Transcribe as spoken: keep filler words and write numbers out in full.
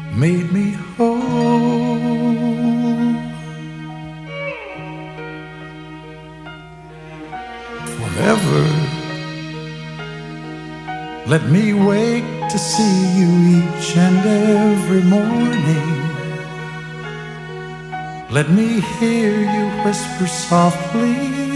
made me whole. Forever, let me wake to see you each and every morning. Let me hear you whisper softly